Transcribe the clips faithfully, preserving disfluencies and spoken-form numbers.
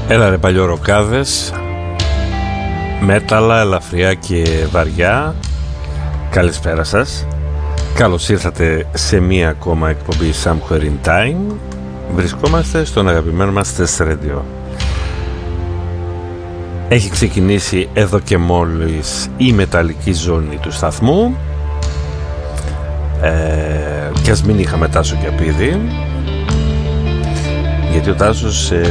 Έλα ρε παλιωροκάδες, μέταλλα, ελαφριά και βαριά. Καλησπέρα σας. Καλώς ήρθατε σε μία ακόμα εκπομπή Somewhere in Time. Βρισκόμαστε στον αγαπημένο μας Test Radio. Έχει ξεκινήσει εδώ και μόλις η μεταλλική ζώνη του σταθμού, ε, και ας μην είχαμε Τάσο και Απίδη, γιατί ο Τάσος ε,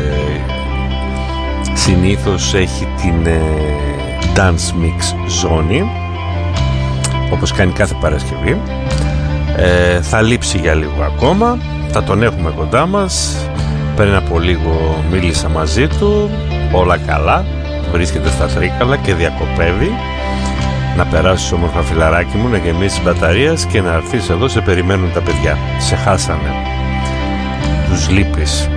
συνήθως έχει την ε, dance mix ζώνη, όπως κάνει κάθε Παρασκευή. ε, Θα λείψει για λίγο ακόμα. Θα τον έχουμε κοντά μας. Πριν από λίγο μίλησα μαζί του. Όλα καλά. Βρίσκεται στα Τρίκαλα και διακοπεύει. Να περάσεις όμορφα φιλαράκι μου, να γεμίσεις μπαταρίας και να έρθεις εδώ. Σε περιμένουν τα παιδιά. Σε χάσανε. Τους λείπεις.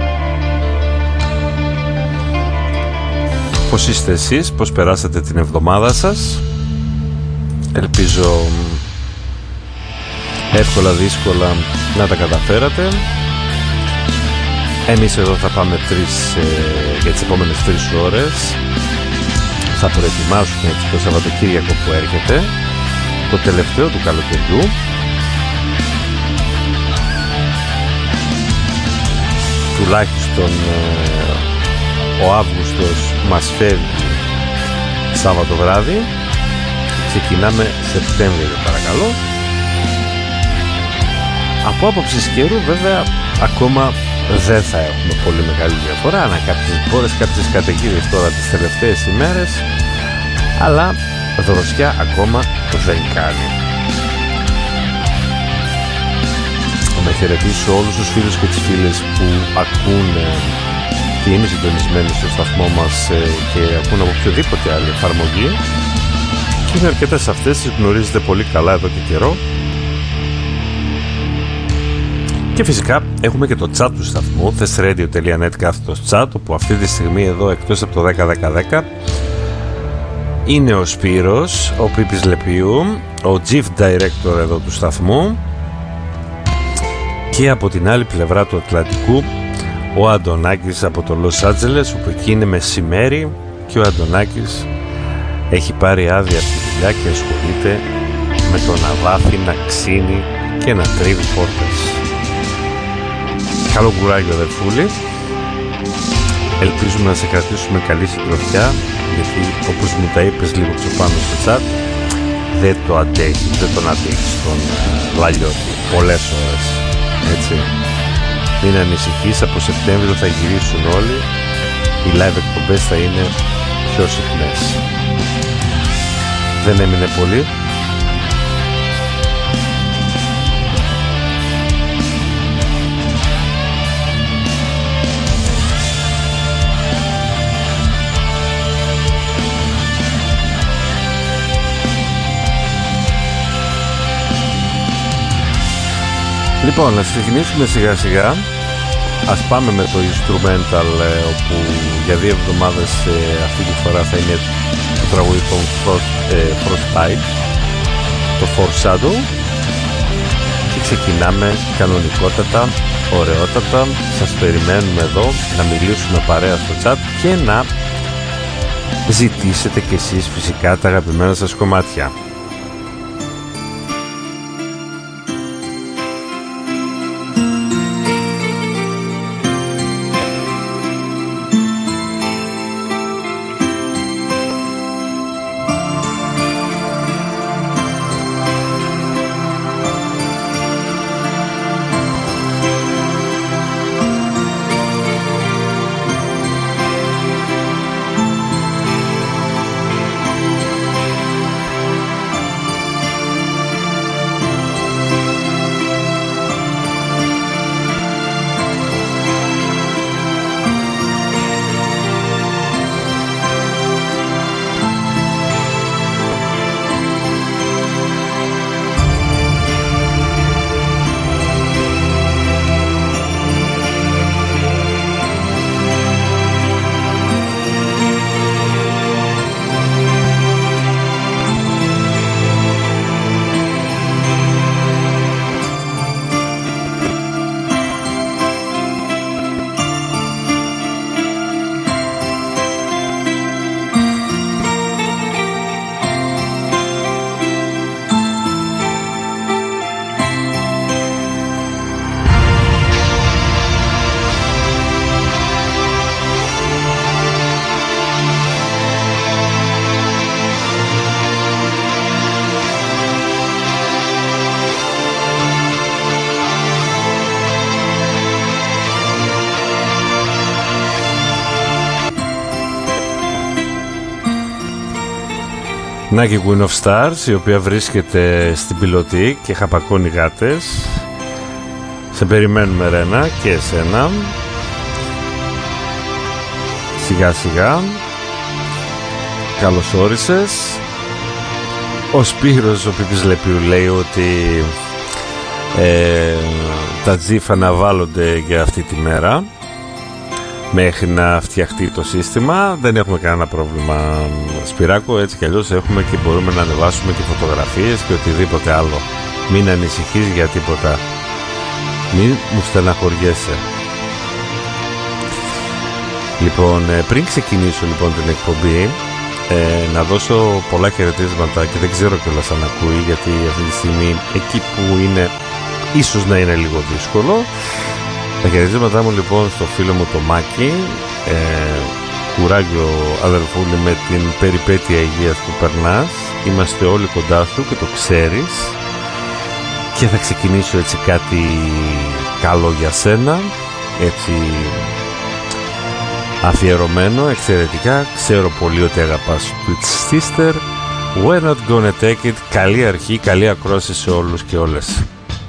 Πώς είστε εσείς, πώς περάσατε την εβδομάδα σας? Ελπίζω εύκολα δύσκολα να τα καταφέρατε. Εμείς εδώ θα πάμε τρεις, ε, για τις επόμενες τρεις ώρες. Θα προετοιμάσουμε έτσι το Σαββατοκύριακο που έρχεται, το τελευταίο του καλοκαιριού. Τουλάχιστον ε, ο Αύγουστος μας φεύγει Σάββατο βράδυ. Ξεκινάμε Σεπτέμβριο, παρακαλώ. Από άποψης καιρού βέβαια ακόμα δεν θα έχουμε πολύ μεγάλη διαφορά. Να κάποιες μπόρες, κάποιες καταιγίδες τώρα τις τελευταίες ημέρες, αλλά δροσιά ακόμα δεν κάνει. Να χαιρετήσω όλους τους φίλους και τις φίλες που ακούνε και είναι συντονισμένοι στο σταθμό μας και ακούν από οποιοδήποτε άλλη εφαρμογή. Και είναι αρκετές αυτές, τις γνωρίζετε πολύ καλά εδώ και καιρό. Και φυσικά έχουμε και το chat του σταθμού, thestradio τελεία net κάθετος chat, όπου αυτή τη στιγμή εδώ, εκτός από το δέκα δέκα δέκα, είναι ο Σπύρος, ο Πίπης Λεπιού, ο Chief Director εδώ του σταθμού, και από την άλλη πλευρά του Ατλαντικού ο Αντωνάκης από το Λος Άντζελες, όπου εκεί είναι μεσημέρι και ο Αντωνάκης έχει πάρει άδεια από τη δουλειά και ασχολείται με το να βάφει, να ξύνει και να τρίβει πόρτες. Καλό κουράγιο αδερφούλη. Ελπίζουμε να σε κρατήσουμε καλή συντροφιά, γιατί όπως μου τα είπες λίγο πιο πάνω στο chat, δεν το αντέχει, δεν τον αντέχει στον Λαλιώτη πολλές ώρες, έτσι. Μην ανησυχείς, από Σεπτέμβριο θα γυρίσουν όλοι. Οι live εκπομπές θα είναι πιο συχνές. Δεν έμεινε πολύ. Λοιπόν, να ξεκινήσουμε σιγά σιγά. Ας πάμε με το instrumental, ε, όπου για δύο εβδομάδες ε, αυτή τη φορά θα είναι το τραγούδι των Frost, ε, Frostbite, το Foreshadow, και ξεκινάμε κανονικότατα, ωραιότατα. Σας περιμένουμε εδώ να μιλήσουμε παρέα στο chat και να ζητήσετε κι εσείς φυσικά τα αγαπημένα σας κομμάτια. Νάκη Queen of Stars, η οποία βρίσκεται στην πιλωτή και χαπακώνει γάτες. Σε περιμένουμε Ρένα και εσένα. Σιγά σιγά. Καλώς όρισες. Ο Σπύρος ο Πίπης Λεπιού λέει ότι ε, τα τζίφα να βάλλονται για αυτή τη μέρα μέχρι να φτιαχτεί το σύστημα. Δεν έχουμε κανένα πρόβλημα, Σπυράκο, έτσι κι αλλιώς έχουμε και μπορούμε να ανεβάσουμε και φωτογραφίες και οτιδήποτε άλλο. Μην ανησυχείς για τίποτα, μην μου στεναχωριέσαι. Λοιπόν, πριν ξεκινήσω λοιπόν την εκπομπή, ε, να δώσω πολλά χαιρετίσματα και δεν ξέρω κιόλας αν ακούει, γιατί αυτή τη στιγμή εκεί που είναι ίσως να είναι λίγο δύσκολο. Τα χαιρετίσματά μου λοιπόν στο φίλο μου το Μάκη, ε, κουράγιο αδελφούλη με την περιπέτεια υγείας που περνάς. Είμαστε όλοι κοντά σου και το ξέρεις και θα ξεκινήσω έτσι κάτι καλό για σένα, έτσι αφιερωμένο εξαιρετικά. Ξέρω πολύ ότι αγαπάς Sweet Sister, We're Not Gonna Take It. Καλή αρχή, καλή ακρόαση σε όλους και όλες.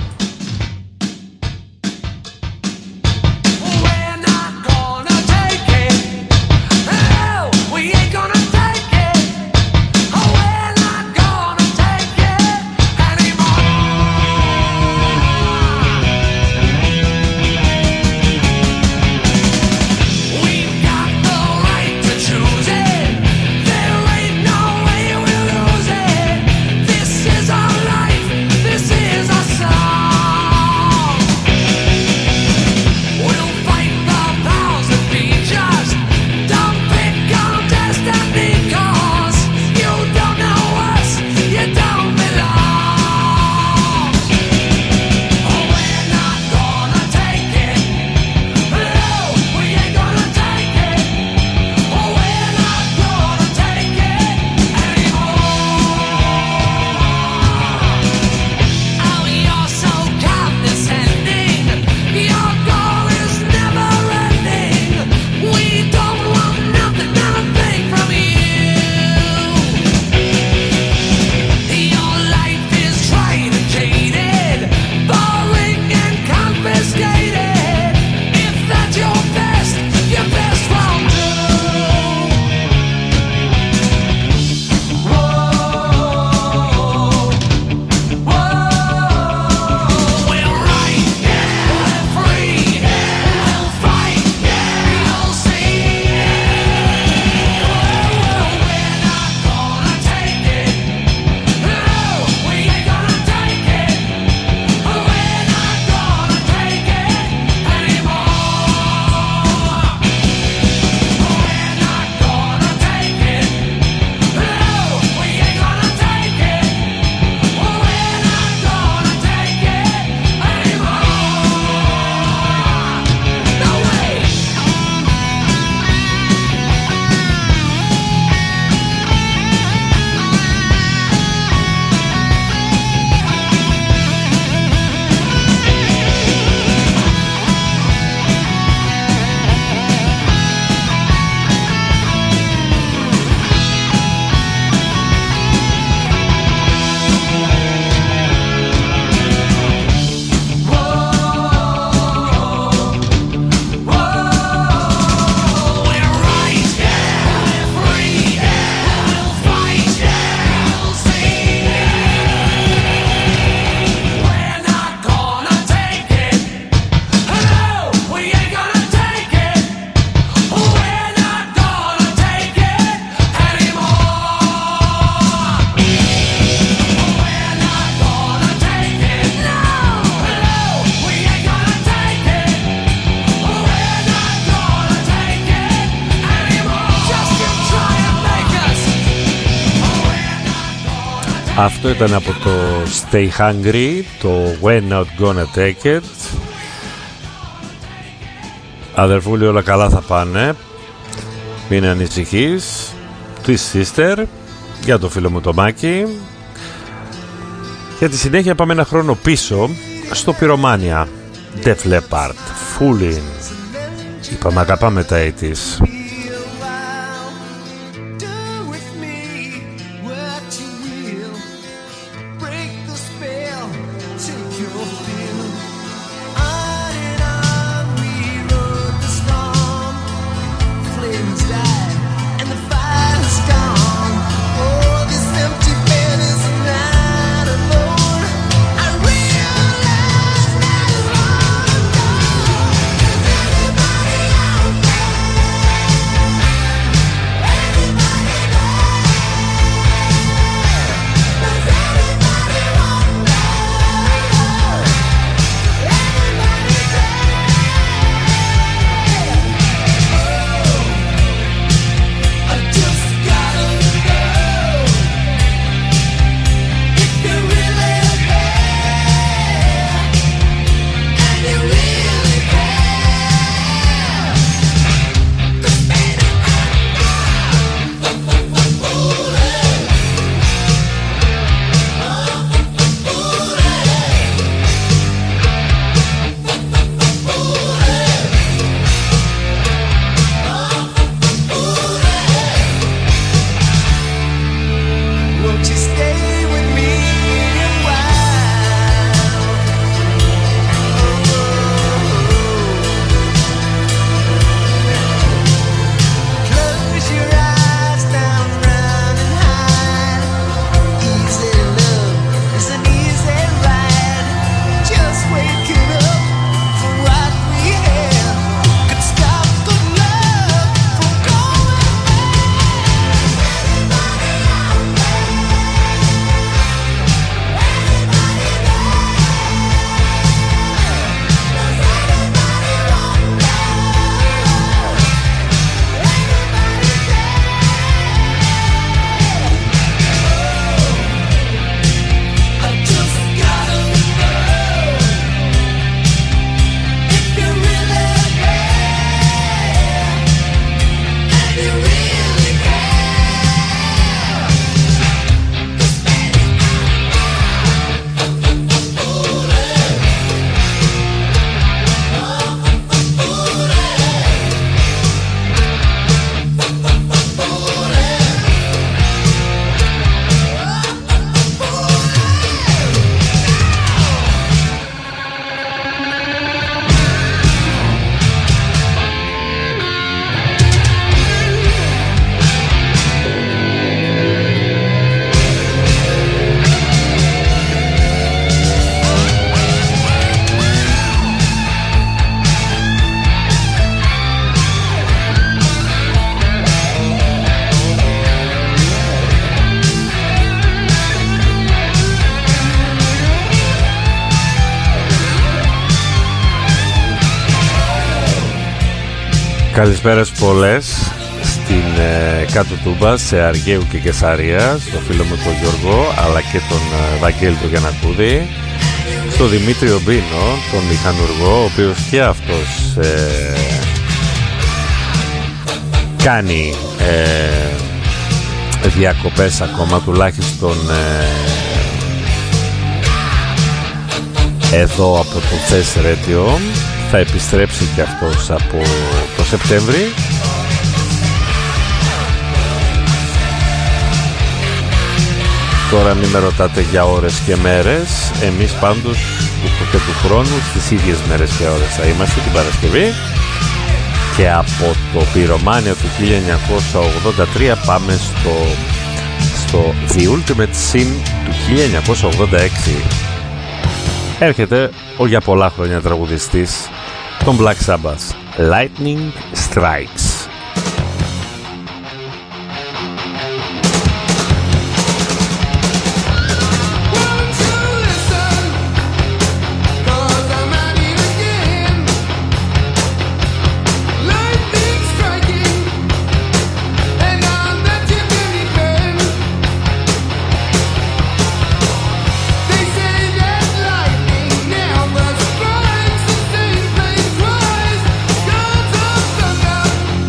Αυτό ήταν από το Stay Hungry, το We're Not Gonna Take It. Αδερφούλη, όλα καλά θα πάνε, μην ανησυχείς. Twist Sister για το φίλο μου το Μάκη. Για τη συνέχεια πάμε ένα χρόνο πίσω στο Pyromania, Def Leppard, Foolin'. Είπαμε αγαπάμε τα ογδόντα. Καλησπέρας πολλές στην ε, κάτω Τούμπα, σε Αργαίου και Κεσαρία, στο φίλο μου τον Γιώργο, αλλά και τον ε, Βαγγέλη τον Γιαννακούδη, στο Δημήτριο Μπίνο, τον μηχανουργό, ο οποίος και αυτός ε, κάνει ε, διακοπές ακόμα, τουλάχιστον ε, εδώ από το Chess Radio. Θα επιστρέψει και αυτός από το Σεπτέμβρη. Τώρα μην με ρωτάτε για ώρες και μέρες. Εμείς πάντως και του χρόνου στις ίδιες μέρες και ώρες θα είμαστε την Παρασκευή. Και από το πυρομάνιο του χίλια εννιακόσια ογδόντα τρία πάμε στο, στο The Ultimate Sin του χίλια εννιακόσια ογδόντα έξι. Έρχεται ο για πολλά χρόνια τραγουδιστής των Black Sabbath, Lightning Strikes. Thunder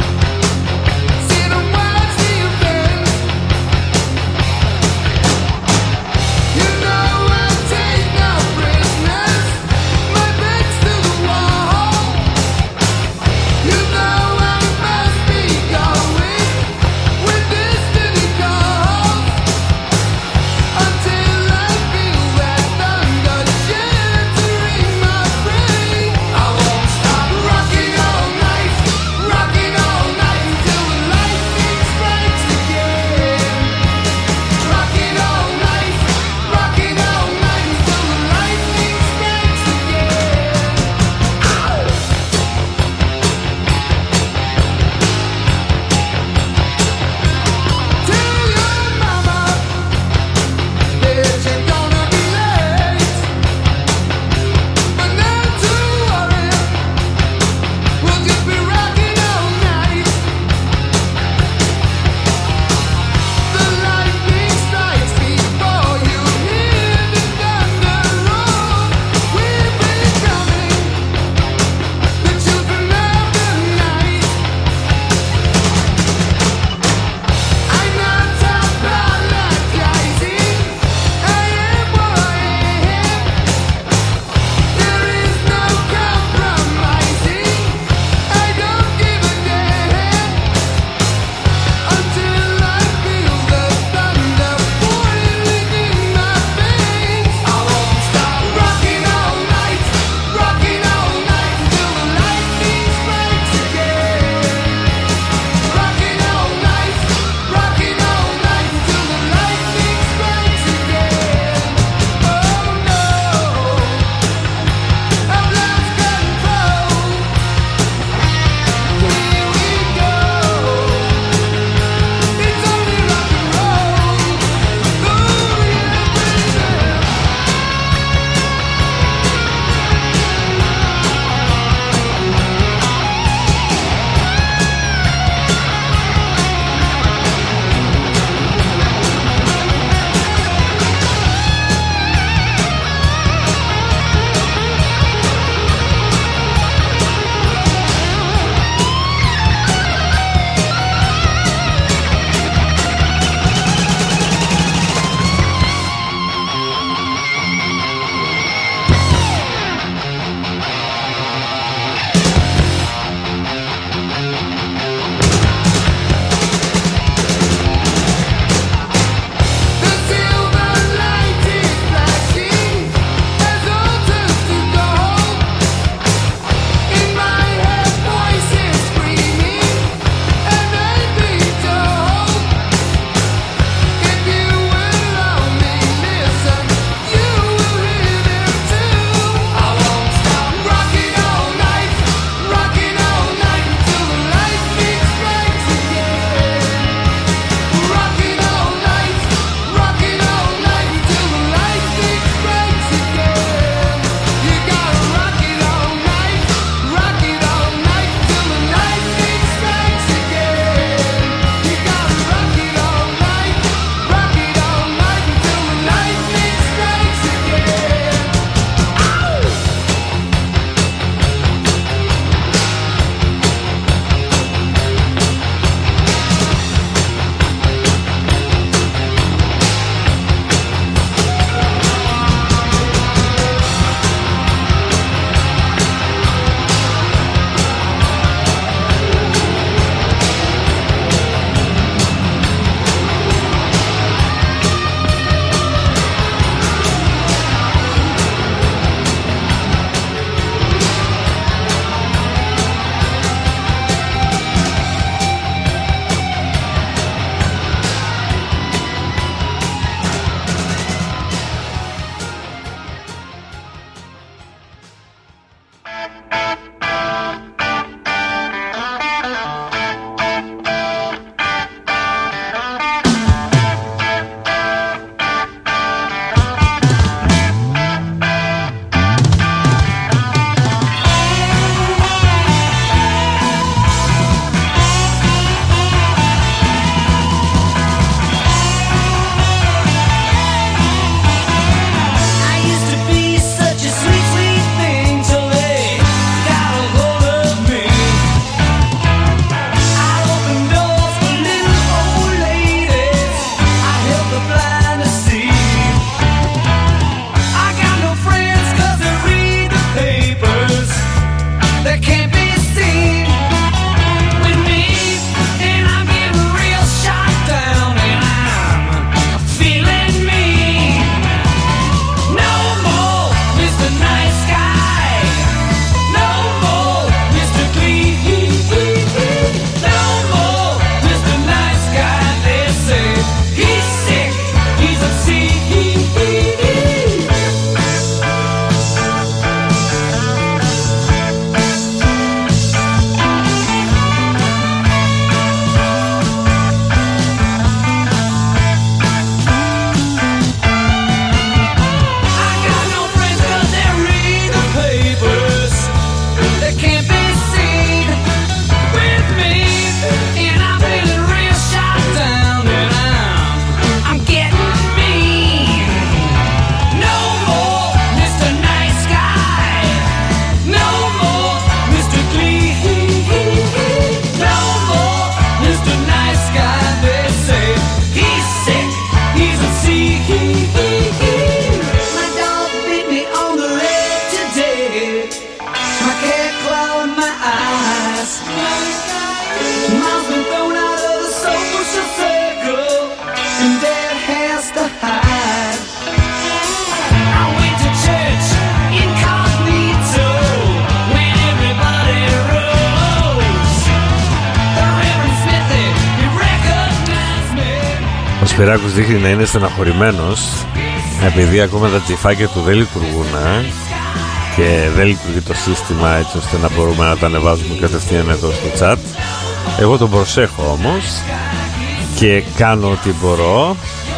Σπυράκος δείχνει να είναι στεναχωρημένος επειδή ακόμα τα τσιφάκια του δεν λειτουργούν και δεν λειτουργεί το σύστημα έτσι ώστε να μπορούμε να τα ανεβάζουμε κατευθείαν εδώ στο chat. Εγώ τον προσέχω όμως και κάνω ό,τι μπορώ.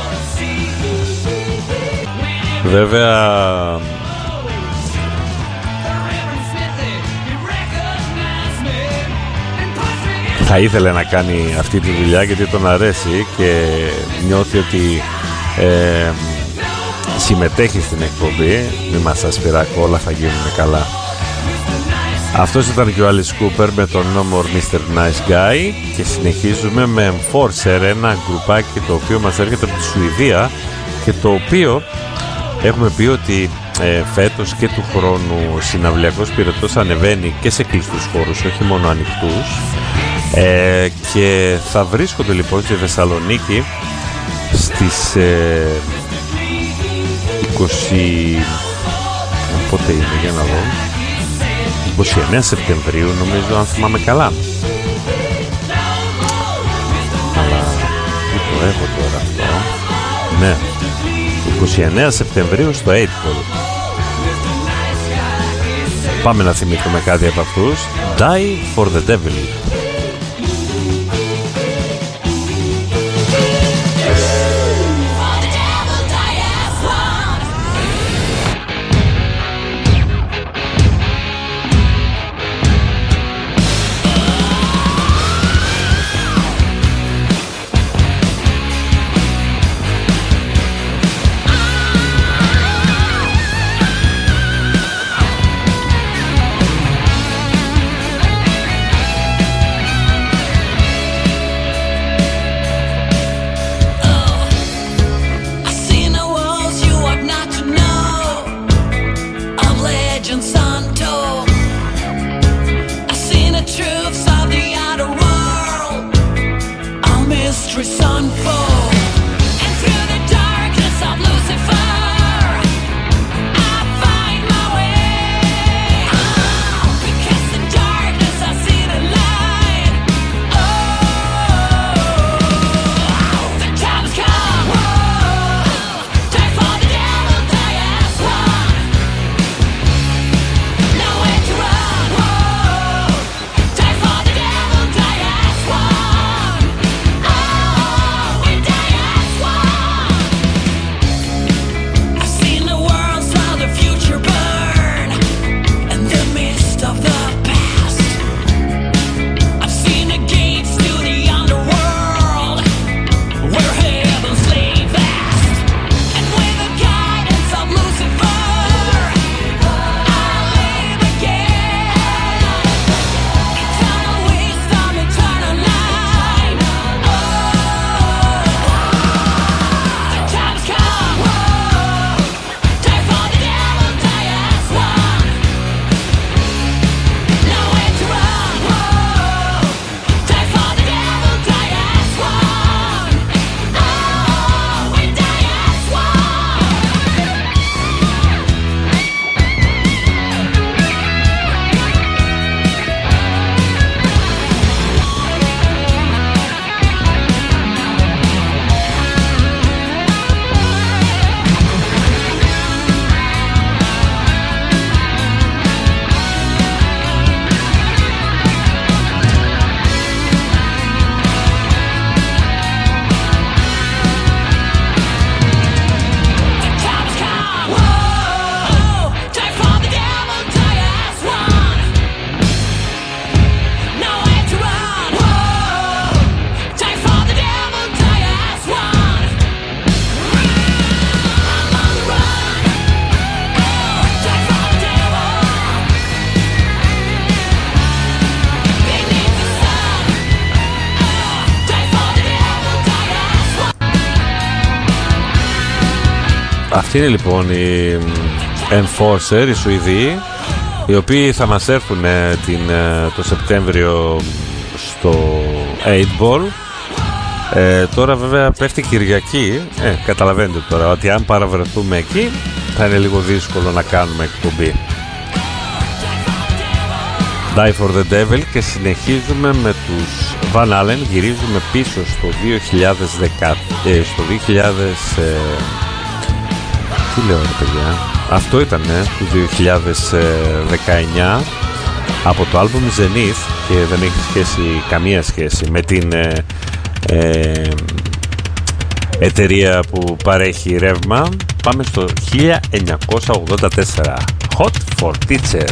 Βέβαια θα ήθελε να κάνει αυτή τη δουλειά γιατί τον αρέσει και νιώθει ότι ε, συμμετέχει στην εκπομπή. Μη μας ασπυράκω, όλα θα γίνουν καλά. Αυτός ήταν και ο Alice Cooper με τον No More μίστερ Nice Guy και συνεχίζουμε με Enforcer, ένα γκρουπάκι το οποίο μας έρχεται από τη Σουηδία και το οποίο έχουμε πει ότι ε, φέτος και του χρόνου συναυλιακός πυρετός ανεβαίνει και σε κλειστούς χώρους, όχι μόνο ανοιχτούς. Ε, και θα βρίσκονται λοιπόν στη Θεσσαλονίκη στις ε, είκοσι πότε είναι για να δω είκοσι εννέα Σεπτεμβρίου νομίζω, αν θυμάμαι καλά, αλλά πού το έχω τώρα αυτό, ναι, είκοσι εννέα Σεπτεμβρίου στο έιτ πολ. Πάμε να θυμηθούμε κάτι από αυτούς. Die for the Devil. Αυτή είναι λοιπόν η Enforcer, οι Σουηδοί, οι οποίοι θα μας έρθουν την, το Σεπτέμβριο στο έιτ Ball. Ε, τώρα βέβαια πέφτει Κυριακή, ε, καταλαβαίνετε τώρα ότι αν παραβρεθούμε εκεί θα είναι λίγο δύσκολο να κάνουμε εκπομπή. Die for the Devil, και συνεχίζουμε με τους Van Halen. Γυρίζουμε πίσω στο δύο χιλιάδες δέκα, ε, στο δύο χιλιάδες, ε, τι λέω ρε παιδιά, αυτό ήταν ε, το δύο χιλιάδες δεκαεννιά, από το άλμπουμ Zenith, και δεν έχει σχέση, καμία σχέση με την ε, ε, εταιρεία που παρέχει ρεύμα. Πάμε στο χίλια εννιακόσια ογδόντα τέσσερα, Hot for Teacher.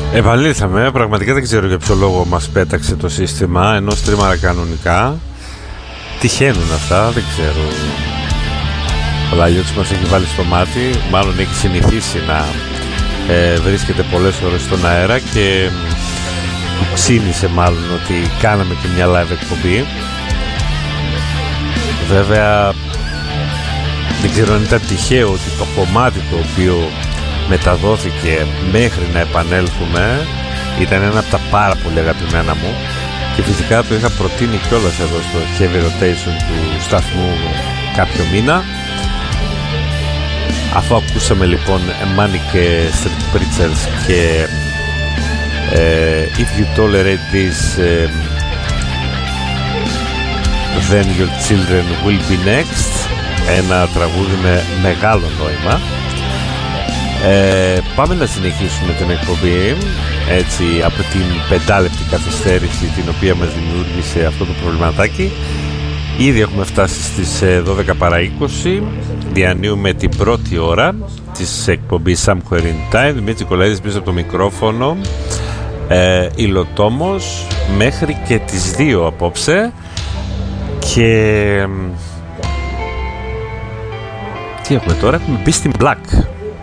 Επαλήθαμε, πραγματικά δεν ξέρω για ποιο λόγο μας πέταξε το σύστημα, ενώ στρίμαρα κανονικά. Τυχαίνουν αυτά, δεν ξέρω. Ο Λαλιώτης μας έχει βάλει στο μάτι, μάλλον έχει συνηθίσει να ε, βρίσκεται πολλές ώρες στον αέρα και ξύνησε μάλλον ότι κάναμε και μια live εκπομπή. Βέβαια δεν ξέρω αν ήταν τυχαίο ότι το κομμάτι το οποίο μεταδόθηκε μέχρι να επανέλθουμε ήταν ένα από τα πάρα πολύ αγαπημένα μου και φυσικά το είχα προτείνει κιόλας εδώ στο Heavy Rotation του σταθμού κάποιο μήνα. Αφού ακούσαμε λοιπόν Manic Street Preachers και uh, If You Tolerate This uh, Then Your Children Will Be Next, ένα τραγούδι με μεγάλο νόημα. Ε, πάμε να συνεχίσουμε την εκπομπή έτσι από την πεντάλεπτη καθυστέρηση την οποία μας δημιούργησε αυτό το προβληματάκι. Ήδη έχουμε φτάσει στις δώδεκα παρά είκοσι. Διανύουμε την πρώτη ώρα της εκπομπής Somewhere in Time. Δημήτρης Κολαίδης πίσω από το μικρόφωνο, ε, Υλοτόμος μέχρι και τις δύο απόψε. Και τι έχουμε τώρα? Έχουμε μπει στην Black.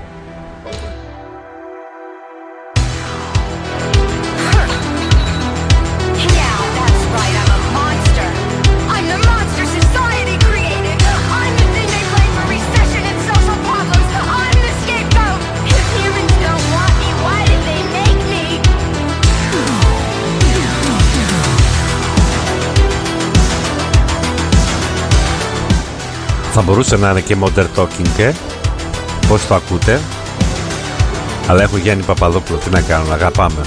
Θα μπορούσε να είναι και Modern Talking, ε? Πώς το ακούτε? Αλλά έχω Γιάννη Παπαδόπουλο, τι να κάνω, αγαπάμε.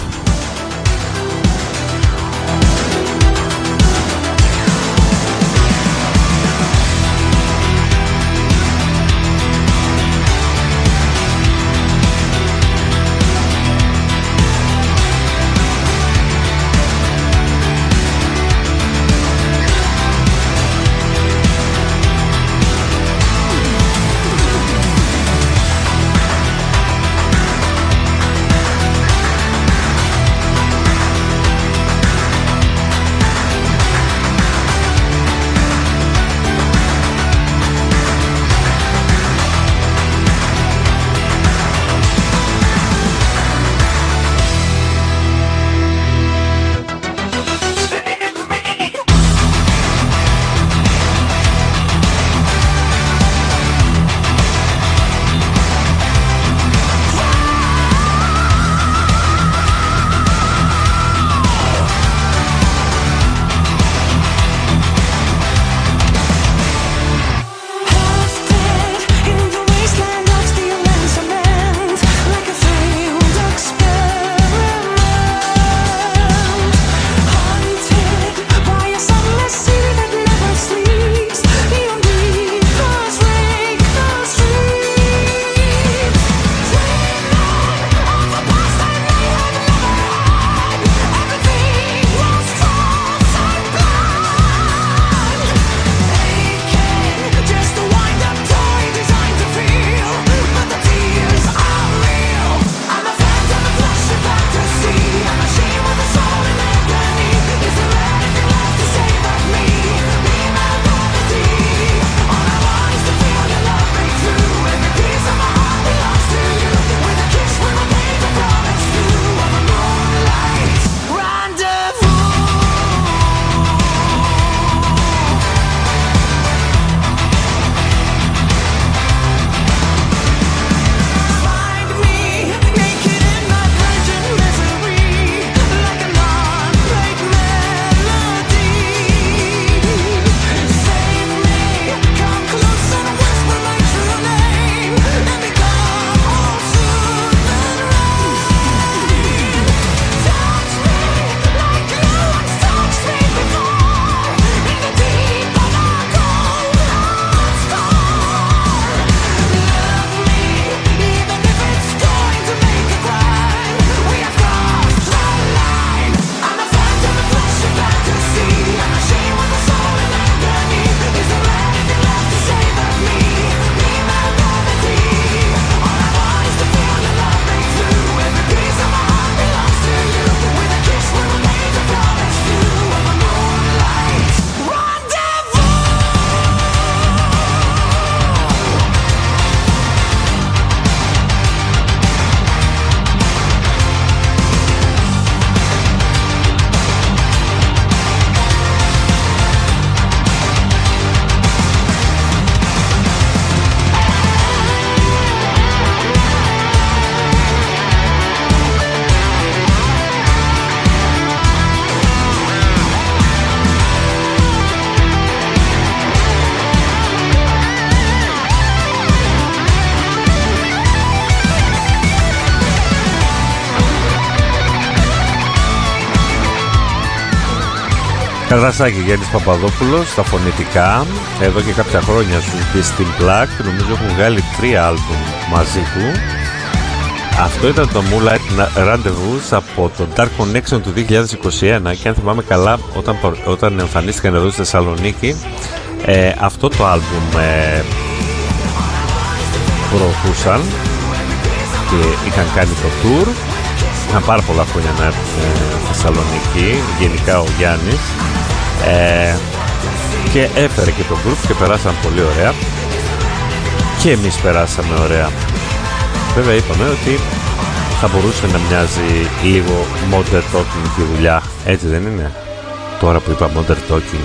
Καρδασάκη, Γιάννης Παπαδόπουλος στα φωνητικά. Εδώ και κάποια χρόνια στους Beast in Black. Νομίζω έχουν βγάλει τρία άλμπουμ μαζί του. Αυτό ήταν το Moonlight Rendezvous από το Dark Connection του δύο χιλιάδες είκοσι ένα και αν θυμάμαι καλά όταν, όταν εμφανίστηκαν εδώ στη Θεσσαλονίκη ε, αυτό το άλμπουμ ε, προωθούσαν και είχαν κάνει το tour. Είχαν πάρα πολλά χρόνια να έρθουν στη Θεσσαλονίκη, γενικά ο Γιάννης ε, και έφερε και το group και περάσαν πολύ ωραία και εμείς περάσαμε ωραία. Βέβαια είπαμε ότι θα μπορούσε να μοιάζει λίγο modern talking τη δουλειά, έτσι δεν είναι, τώρα που είπα modern talking.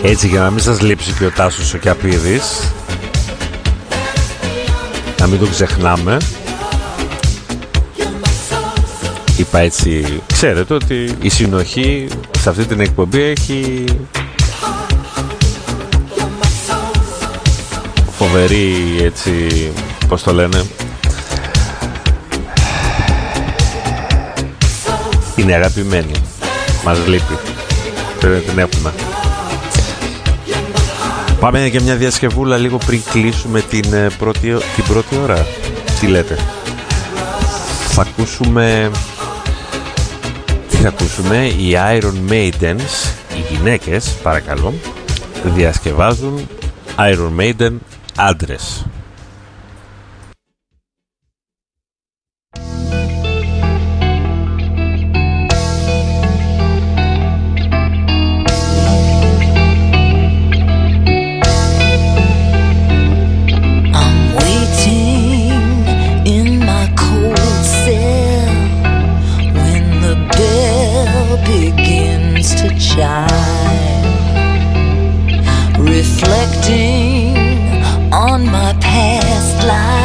Έτσι, για να μην σας λείψει και ο Τάσος ο Κιαπίδης, να μην το ξεχνάμε, είπα έτσι, ξέρετε ότι η συνοχή σε αυτή την εκπομπή έχει φοβερή, έτσι, πώς το λένε, είναι αγαπημένη, μας λείπει, πρέπει να την έχουμε. Πάμε για μια διασκευούλα λίγο πριν κλείσουμε την πρώτη, την πρώτη ώρα. Τι λέτε? Θα ακούσουμε... Τι θα ακούσουμε? Οι Iron Maidens, οι γυναίκες, παρακαλώ, διασκευάζουν Iron Maiden άντρες. Reflecting on my past life.